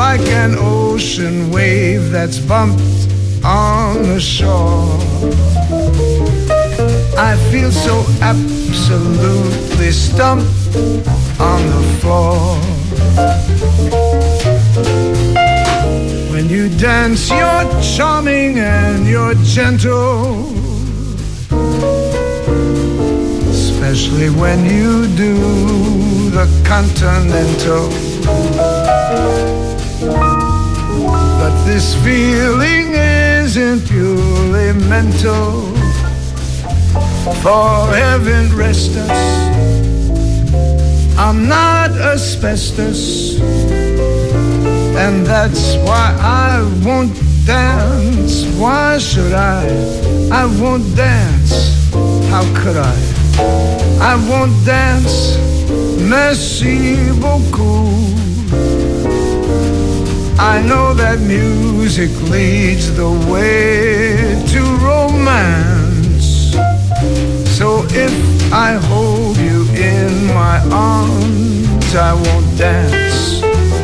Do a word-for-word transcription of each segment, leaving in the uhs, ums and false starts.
like an ocean wave that's bumped on the shore. I feel so absolutely stumped on the floor. When you dance, you're charming and you're gentle, especially when you do the continental. But this feeling isn't purely mental. For heaven rest us, I'm not asbestos, and that's why I won't dance. Why should I? I won't dance. How could I? I won't dance. Merci beaucoup. I know that music leads the way to romance. So if I hold you in my arms, I won't dance.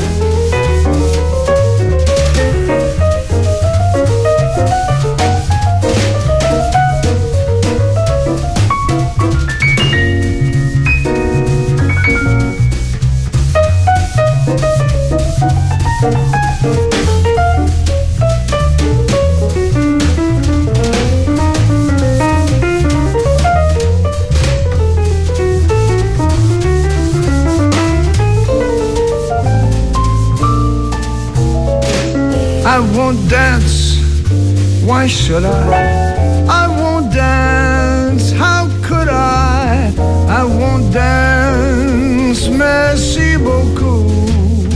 I won't dance, why should I? I won't dance, how could I? I won't dance, merci beaucoup.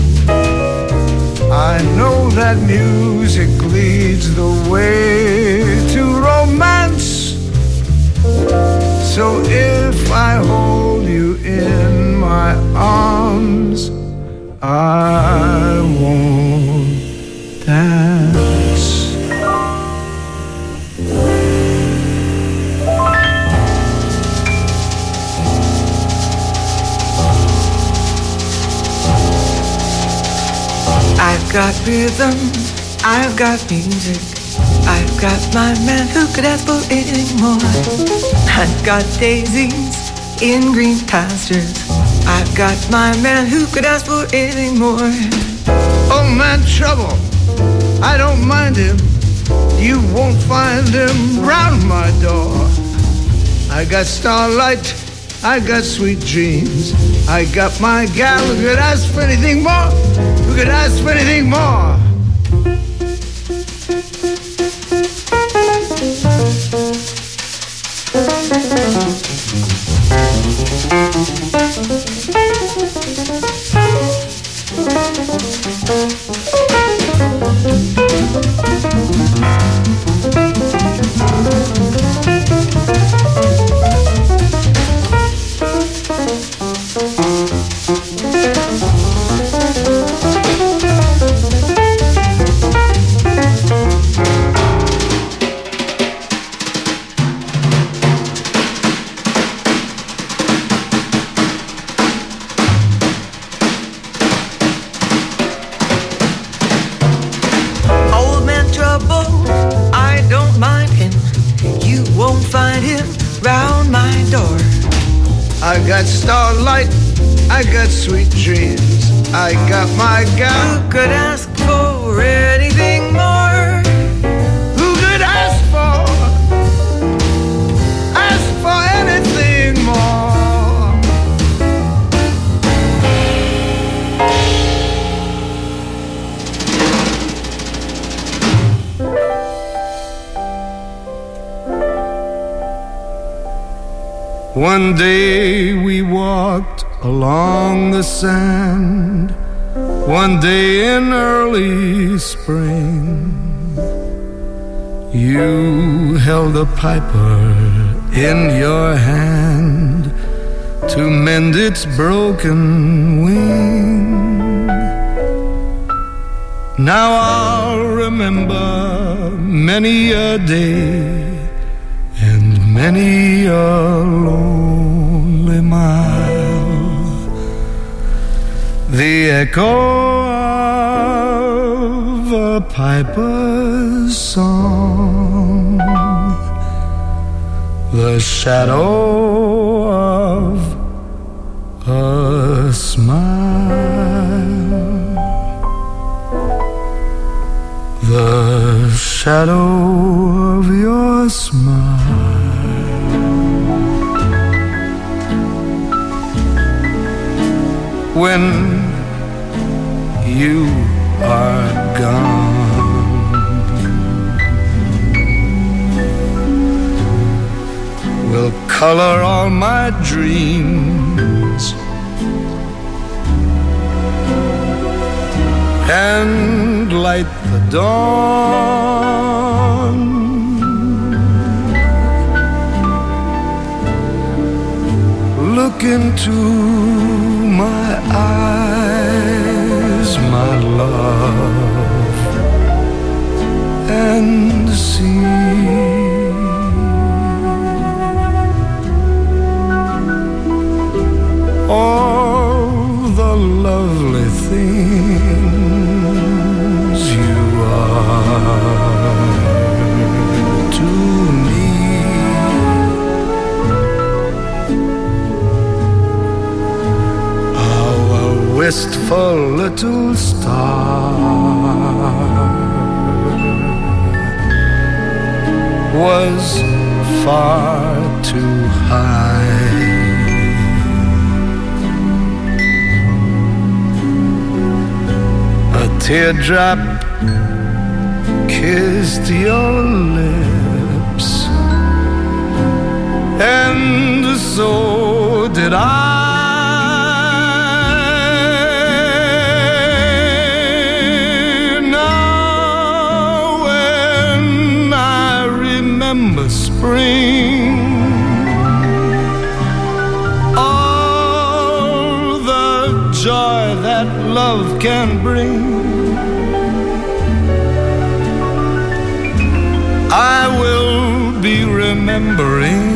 I know that music leads the way to romance. So if I hold you in my arms, I won't dance. I've got rhythm, I've got music, I've got my man who could ask for any more. I've got daisies in green pastures, I've got my man who could ask for any more. Oh man, trouble, I don't mind him. You won't find him round my door. I got starlight, I got sweet dreams, I got my gal who could ask for anything more, who could ask for anything more. I got starlight, I got sweet dreams, I got my gal who could ask for anything more. Who could ask for, ask for anything more. One day we walked along the sand, one day in early spring. You held a piper in your hand to mend its broken wing. Now I'll remember many a day and many a lonely mile, the echo the piper's song, the shadow of a smile, the shadow of your smile. When you are gone, will color all my dreams and light the dawn. Look into my eyes, my love, and see all the lovely things you are to me. How a wistful little star was far too high. A teardrop kissed your lips, and so did I. Now when I remember spring, all the joy that love can bring, I will be remembering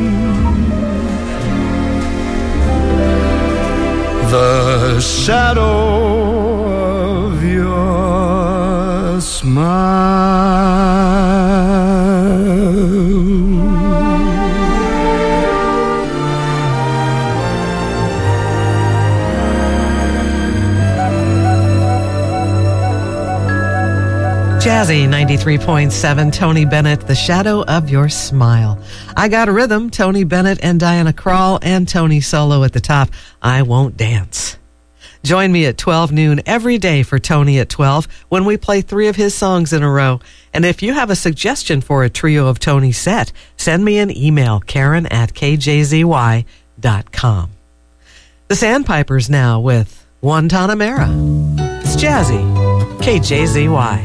the shadow of your smile. Jazzy ninety-three point seven, Tony Bennett, The Shadow of Your Smile. I Got a Rhythm, Tony Bennett and Diana Krall, and Tony solo at the top, I Won't Dance. Join me at twelve noon every day for Tony at twelve when we play three of his songs in a row. And if you have a suggestion for a trio of Tony set, send me an email, Karen at K J Z Y dot com. The Sandpipers now with Guantanamera. It's Jazzy, K J Z Y.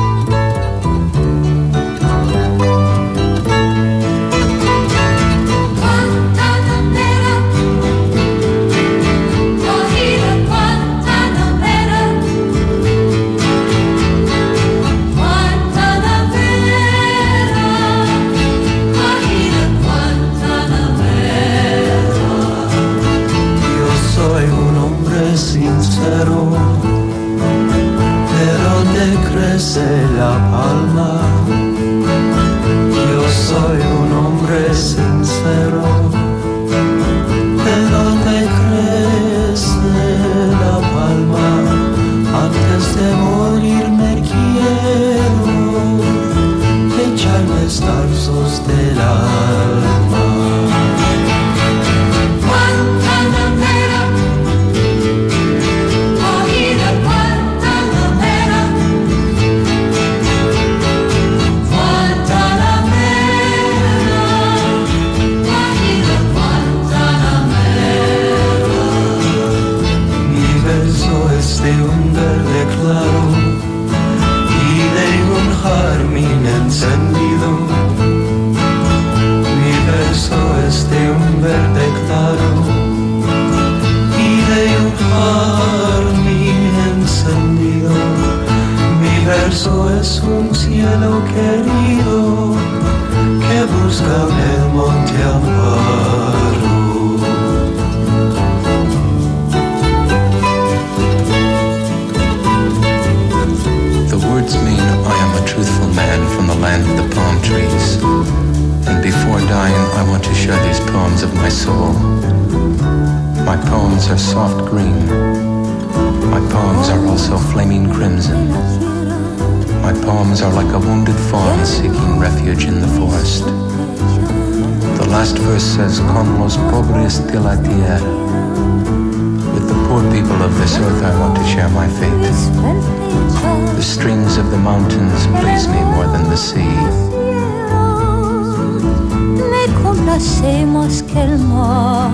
La palma, yo soy un hombre sincero, pero te crece la palma, antes de morir me quiero echar destazos del alma. De un verde claro y de un jardín encendido. Mi verso es de un verde claro y de un jardín encendido. Mi verso es un cielo querido que busca en el monte amparo. green. My poems are also flaming crimson. My poems are like a wounded fawn seeking refuge in the forest. The last verse says, Con los pobres de la tierra. With the poor people of this earth I want to share my fate. The streams of the mountains please me more than the sea. Me complacemos que el mar.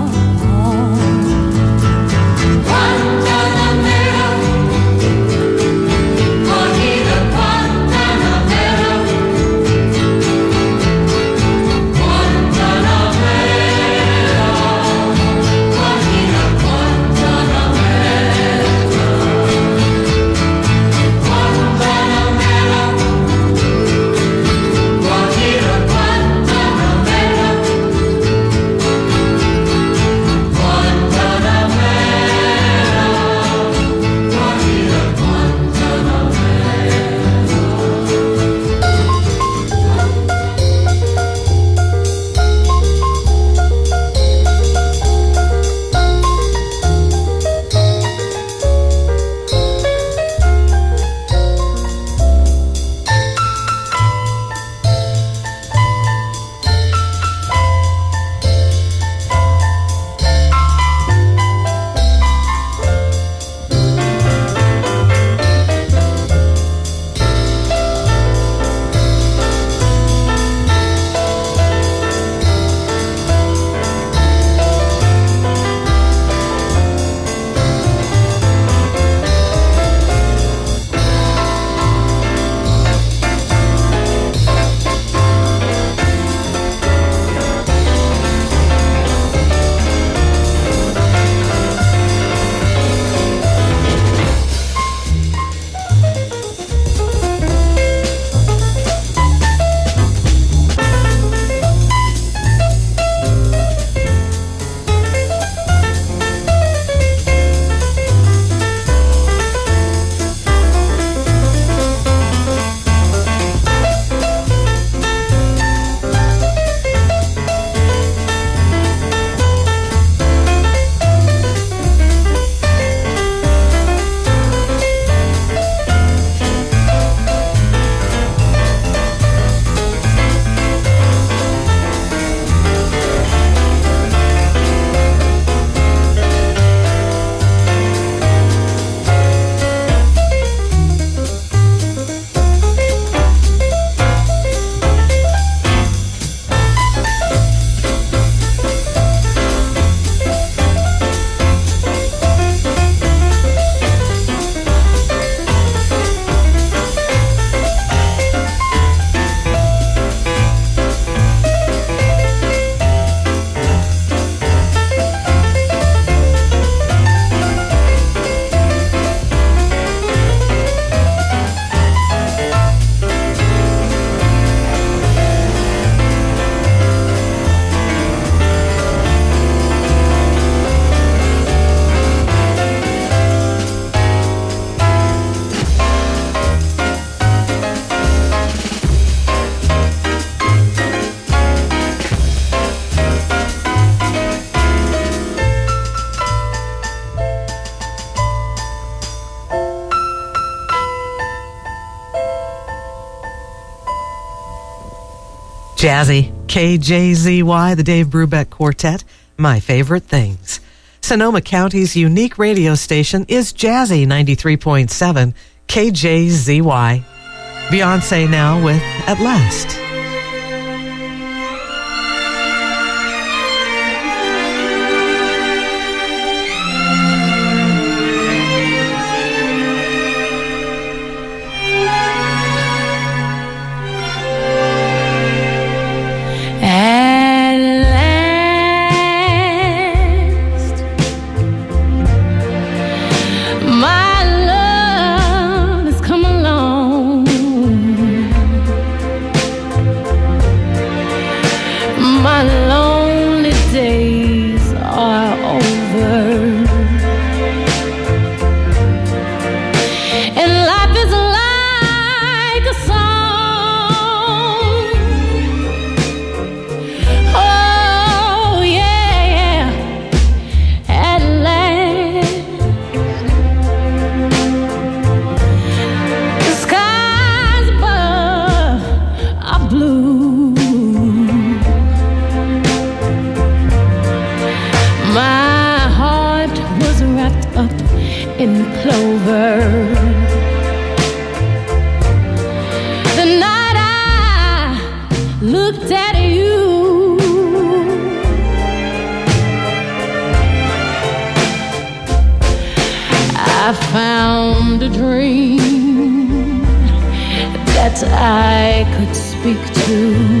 Jazzy, K J Z Y, the Dave Brubeck Quartet, My Favorite Things. Sonoma County's unique radio station is Jazzy ninety-three point seven, K J Z Y. Beyonce now with At Last. My love has come along. clover. The night I looked at you, I found a dream that I could speak to,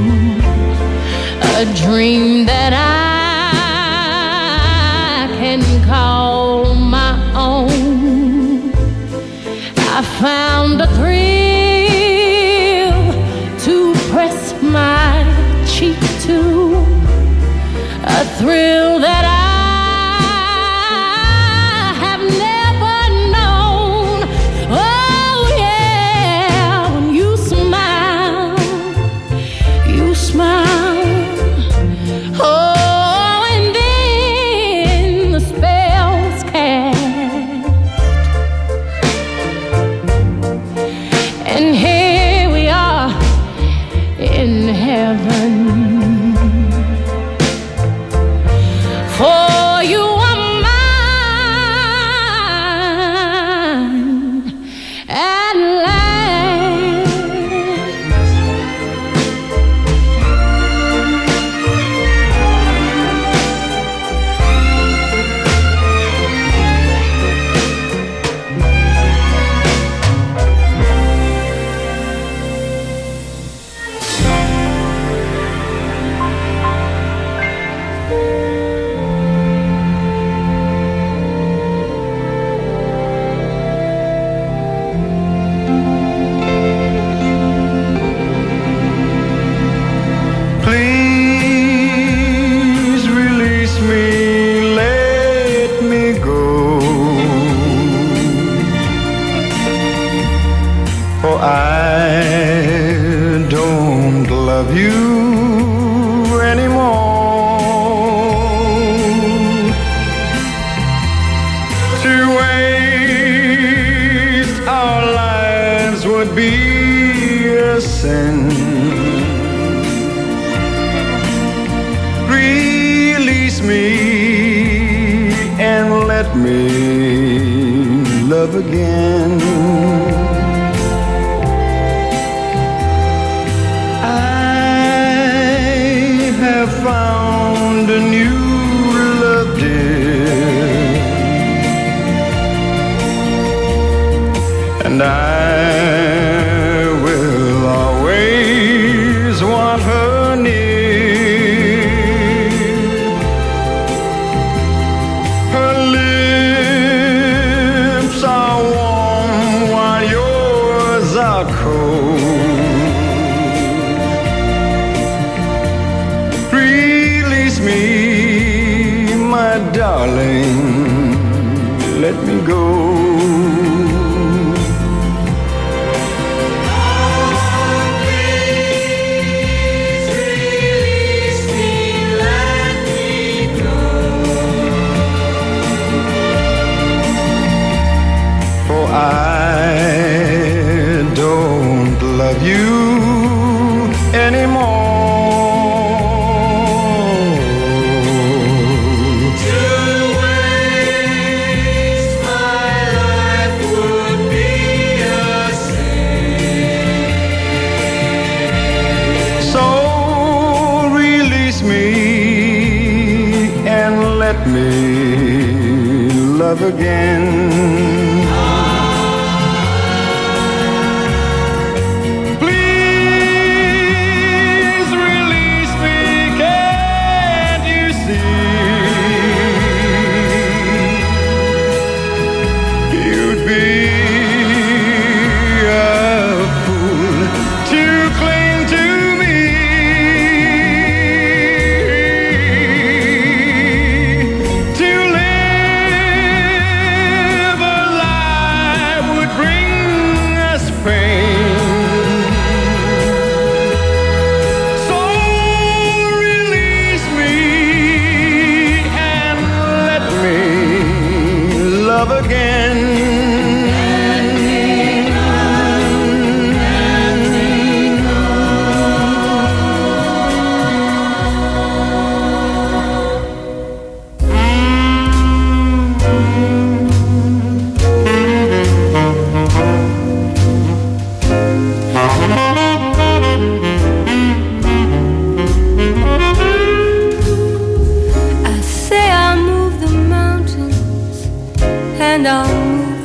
a dream that I can call my own. I found a thrill to press my cheek to, a thrill that I have never known. Oh yeah, when you smile, you smile. Oh, and then the spell's cast, and here we are in heaven. For you are mine at last. Please release me, let me go, for I don't love you anymore. To waste our lives would be a sin. Release me and let me love again. I have found a new love, dear, and I will always want her near. Her lips are warm while yours are cold. Release me, my darling, let me go. I don't love you anymore. To waste my life would be a sin. So release me and let me love again.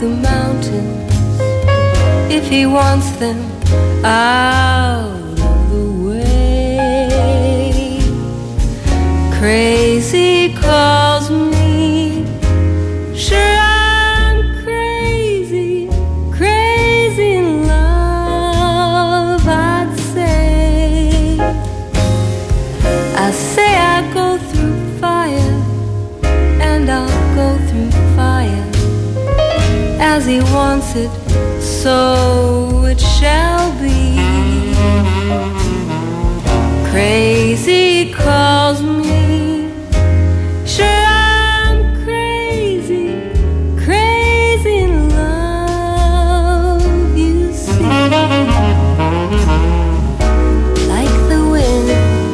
the mountains if he wants them out of the way. Crazy calls me, sure I'm crazy, crazy in love, I'd say. I say I go through fire, and I'll go through fire as he wants it, so it shall be. Crazy calls me, sure I'm crazy, crazy in love, you see. Like the wind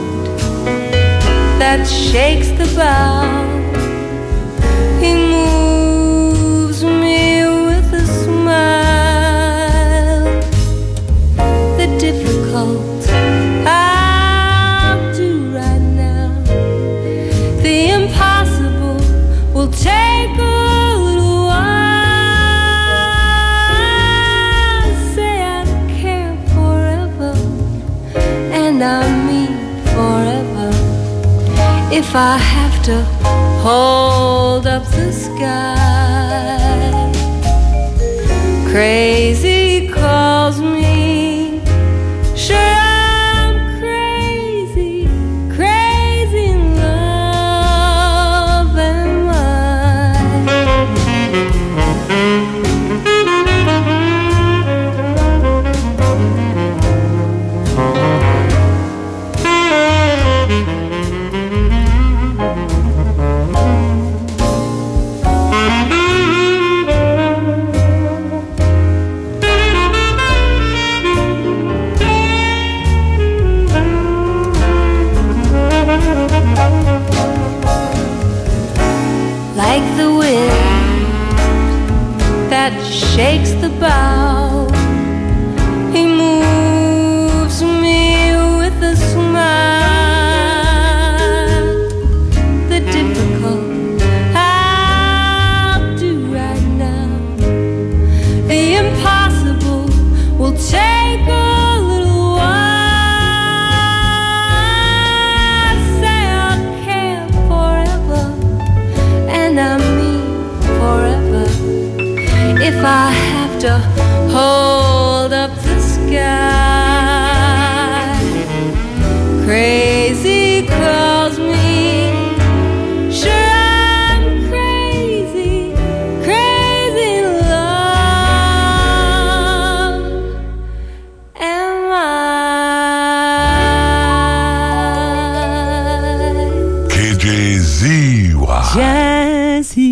that shakes the bough, he moves me with a smile. The difficult I'll do right now, the impossible will take a little while. Say I care forever, and I mean forever. If I have to hold up the sky, crazy calls me, sure I'm crazy, crazy in love am I. Like the wind that shakes the bough, he moves me with a smile. The difficult I'll do right now, the impossible will take a little while. Say I'll care forever, and I mean forever. If I have to hold up the sky, crazy calls me, sure I'm crazy, crazy in love am I. K J Z Y. Jazzy.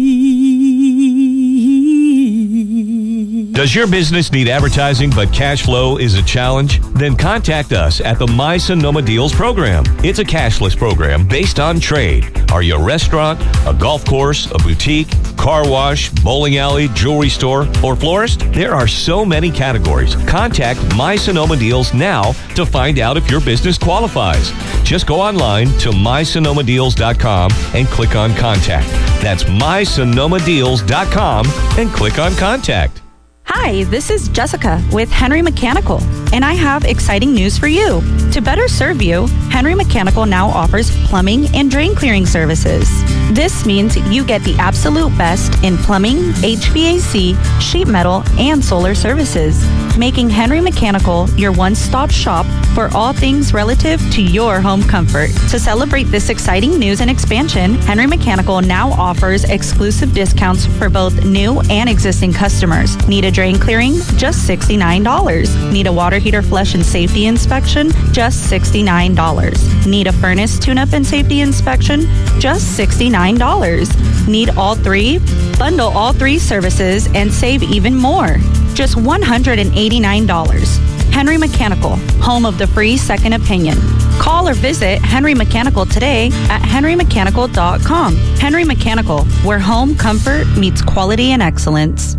Does your business need advertising but cash flow is a challenge? Then contact us at the My Sonoma Deals program. It's a cashless program based on trade. Are you a restaurant, a golf course, a boutique, car wash, bowling alley, jewelry store, or florist? There are so many categories. Contact My Sonoma Deals now to find out if your business qualifies. Just go online to my sonoma deals dot com and click on Contact. That's my sonoma deals dot com and click on Contact. Hi, this is Jessica with Henry Mechanical, and I have exciting news for you. To better serve you, Henry Mechanical now offers plumbing and drain clearing services. This means you get the absolute best in plumbing, H V A C, sheet metal, and solar services, making Henry Mechanical your one-stop shop for all things relative to your home comfort. To celebrate this exciting news and expansion, Henry Mechanical now offers exclusive discounts for both new and existing customers. Need a drain clearing? Just sixty-nine dollars. Need a water heater flush and safety inspection? Just sixty-nine dollars. Need a furnace tune-up and safety inspection? Just sixty-nine dollars. Need all three? Bundle all three services and save even more. Just one hundred eighty-nine dollars. Henry Mechanical, home of the free second opinion. Call or visit Henry Mechanical today at henry mechanical dot com. Henry Mechanical, where home comfort meets quality and excellence.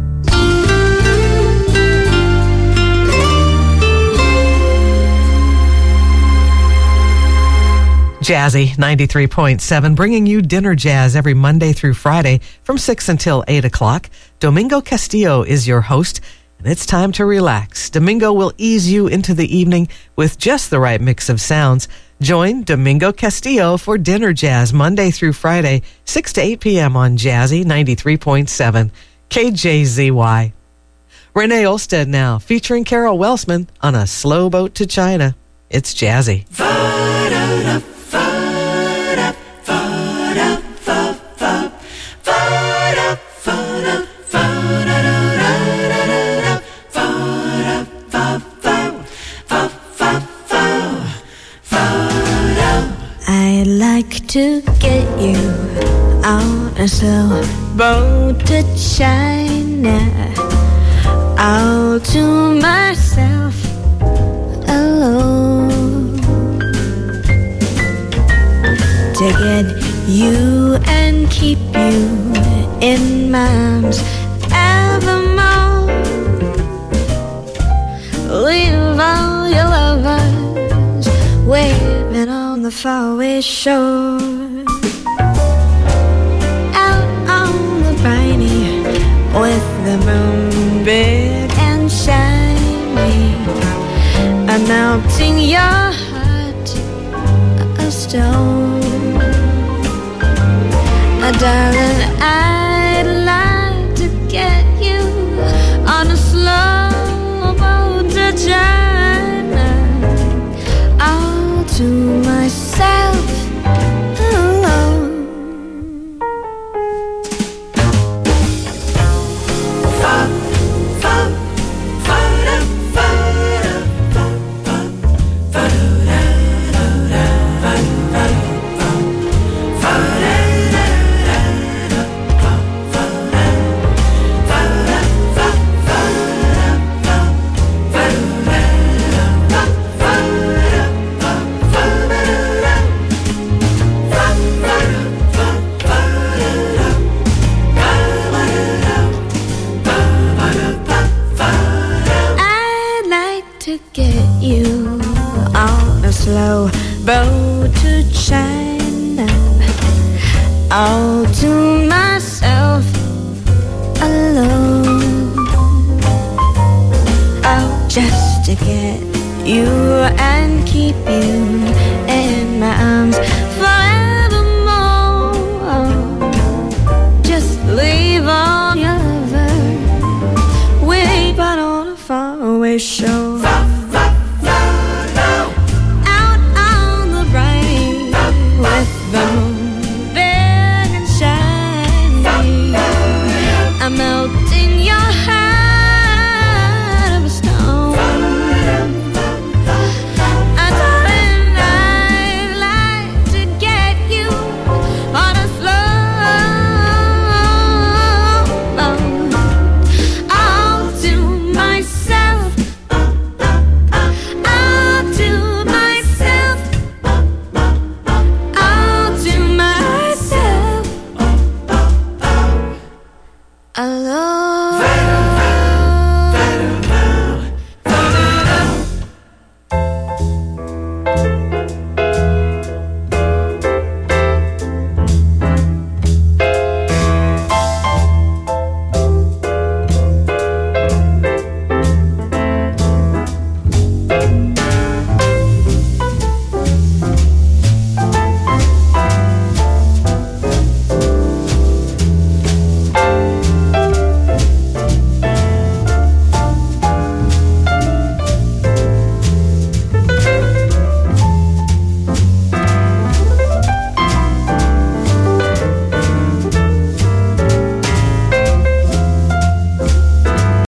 Jazzy ninety-three point seven, bringing you dinner jazz every Monday through Friday from six until eight o'clock. Domingo Castillo is your host, and it's time to relax. Domingo will ease you into the evening with just the right mix of sounds. Join Domingo Castillo for dinner jazz Monday through Friday, six to eight p.m. on Jazzy ninety-three point seven, K J Z Y. Renee Olstead now, featuring Carol Welsman on A Slow Boat to China. It's Jazzy. I'd like to get you on a slow boat to China, all to myself alone, to get you and keep you in my arms evermore. Leave all your lovers waving on the faraway shore, out on the briny with the moon big and shiny, and melting your heart a stone. Uh, darling, I'd like to get you on a slow boat to China, all to myself alone. Slow boat to China, all to myself alone. Oh, just to get you and keep you in my arms forevermore. Just leave all your lovers, wait but on a faraway shore.